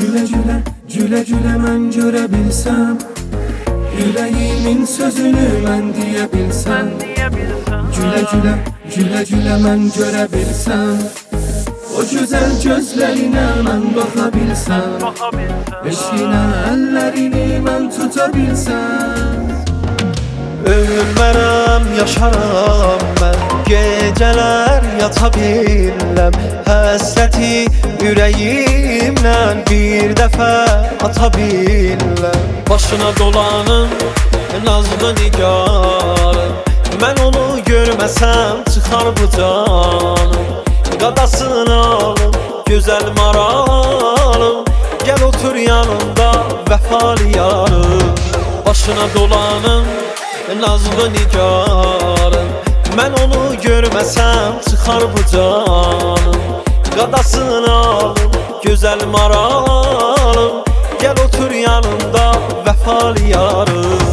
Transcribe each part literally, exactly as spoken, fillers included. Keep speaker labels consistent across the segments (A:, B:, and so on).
A: Gülə gülə, gülə gülə mən görə bilsəm, ürəyimin sözünü mən deyə bilsəm. Gülə gülə, gülə gülə mən görə bilsəm, o gözəl gözlərinə mən baxa bilsəm, eşqinə əllərini mən tuta bilsəm.
B: Ölmərəm, yaşaram mən, gecələr yata biləm, həsrəti ürəyimlə bir dəfə ata biləm. Başına dolanım, nazlı nigarım, mən onu görməsəm çıxar bu canım. Qadasını alım, gözəl maralım, gəl otur yanımda vəfalı yarım. Başına dolanım, nazlı nigarım, mən onu görməsəm çıxar bu canım. Qadasını alım, gözəl maralım, gəl otur yanımda vəfalı yarım.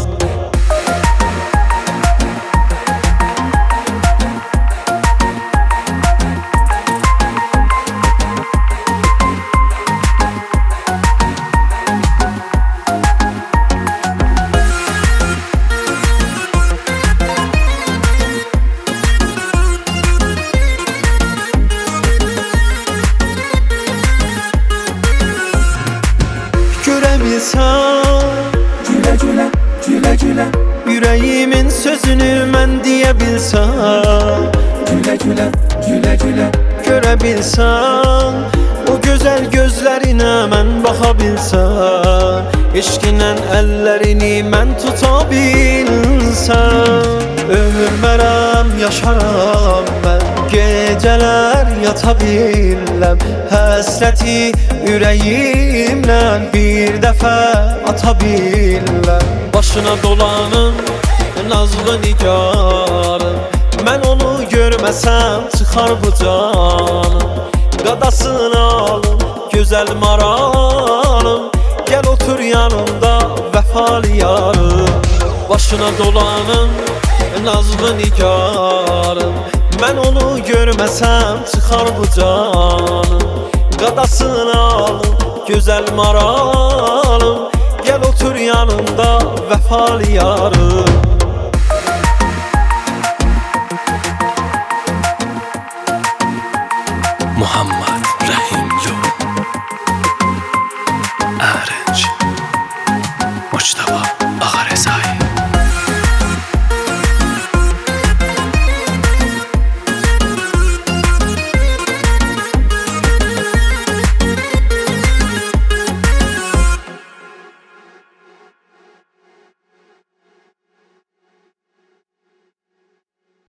A: Gülə gülə, gülə gülə,
B: ürəyimin sözünü mən deyə bilsəm.
A: Gülə gülə, gülə gülə,
B: görə bilsəm, o gözəl gözlərinə mən baxa bilsəm, eşqinlə əllərini mən tuta bilsəm. Ölmərəm, yaşaram mən, gecələr yata biləm, həsrəti ürəyimlə bir dəfə ata biləm. Başına dolanım, nazlı nigarım, mən onu görməsəm çıxar bu canım. Qadasını alım, gözəl maralım, gəl otur yanımda vəfalı yarım. Başına dolanım, nazlı nigarım, mən onu görməsəm çıxar bu canım. Qadasını alım, gözəl maralım, gəl otur yanımda vəfalı yarım.
C: Muhammad Rahim